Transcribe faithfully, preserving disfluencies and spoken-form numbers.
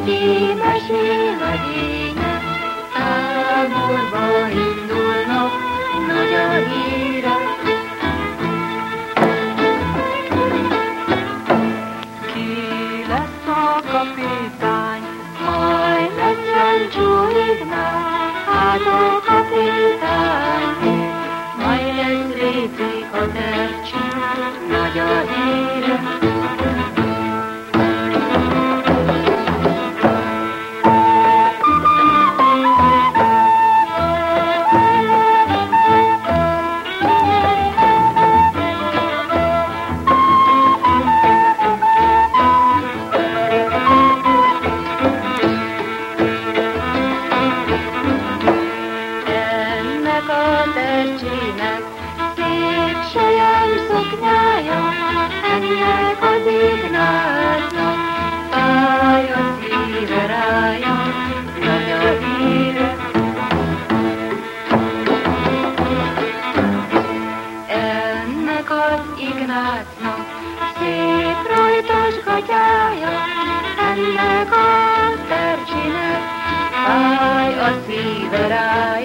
Kiki mesél a ének, táborba indulnak, nagy a híre. Ki lesz a kapitány, majd lesz Jancsó Ignác, hát a kapitány, majd lesz Réti a tercsi, nagy a híre. Szép sajám szoknyája, ennek az Ignácnak, fáj a szíve rája, nagy a híre. Ennek az Ignácnak szép rajtos gatyája, ennek a Tercsinek, fáj a szíve rája.